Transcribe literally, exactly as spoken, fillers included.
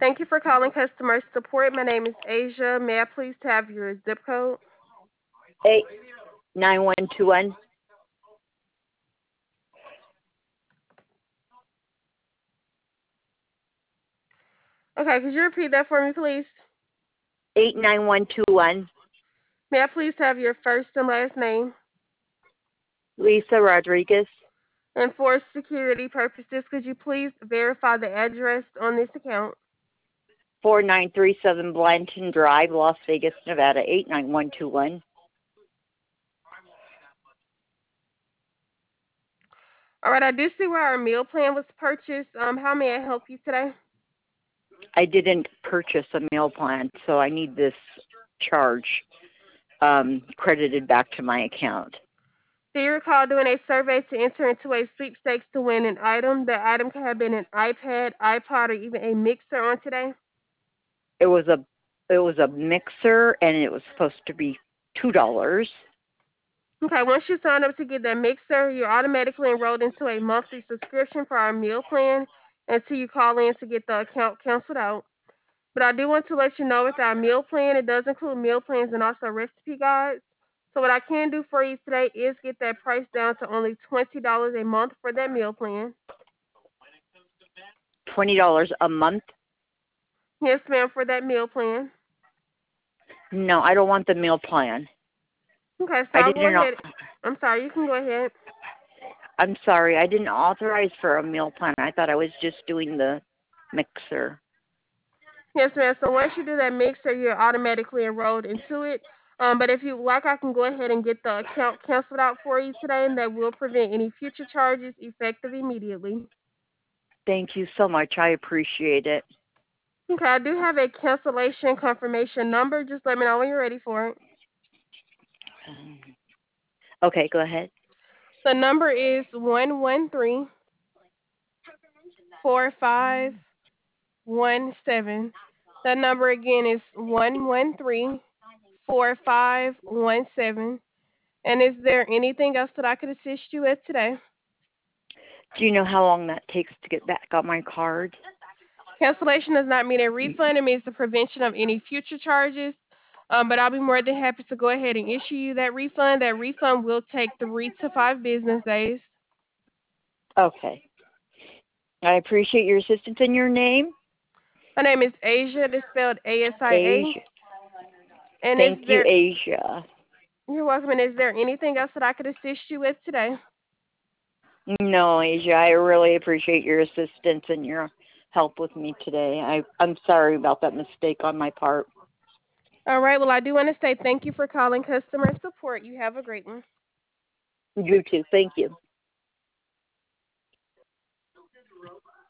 Thank you for calling customer support. My name is Asia. May I please have your zip code? Eight nine one two one. Okay, could you repeat that for me, please? Eight nine one two one. May I please have your first and last name? Lisa Rodriguez. And for security purposes, could you please verify the address on this account? Four nine three seven Blanton Drive, Las Vegas, Nevada. Eight nine one two one. All right, I do see where our meal plan was purchased. Um, how may I help you today? I didn't purchase a meal plan, so I need this charge um, credited back to my account. Do you recall doing a survey to enter into a sweepstakes to win an item? The item could have been an iPad, iPod, or even a mixer on today. It was a it was a mixer, and it was supposed to be two dollars. Okay, once you sign up to get that mixer, you're automatically enrolled into a monthly subscription for our meal plan until you call in to get the account canceled out. But I do want to let you know with our meal plan, it does include meal plans and also recipe guides. So what I can do for you today is get that price down to only twenty dollars a month for that meal plan. Twenty dollars a month? Yes, ma'am, for that meal plan. No, I don't want the meal plan. Okay, so I I'll go didn't. ahead. I'm sorry, you can go ahead. I'm sorry, I didn't authorize for a meal plan. I thought I was just doing the mixer. Yes, ma'am. So once you do that mixer, you're automatically enrolled into it. Um, but if you like, I can go ahead and get the account canceled out for you today, and that will prevent any future charges effective immediately. Thank you so much. I appreciate it. Okay, I do have a cancellation confirmation number. Just let me know when you're ready for it. Okay, go ahead. The number is one one three four five one seven. That number again is one one three four five one seven. And is there anything else that I could assist you with today? Do you know how long that takes to get back on my card? Cancellation does not mean a refund. It means the prevention of any future charges. Um, but I'll be more than happy to go ahead and issue you that refund. That refund will take three to five business days. Okay. I appreciate your assistance and your name. My name is Asia. It's spelled A S I A. Asia. And is Thank you, there? Asia. You're welcome. And is there anything else that I could assist you with today? No, Asia, I really appreciate your assistance and your help with me today. I, I'm sorry about that mistake on my part. All right. Well, I do want to say thank you for calling customer support. You have a great one. You too. Thank you.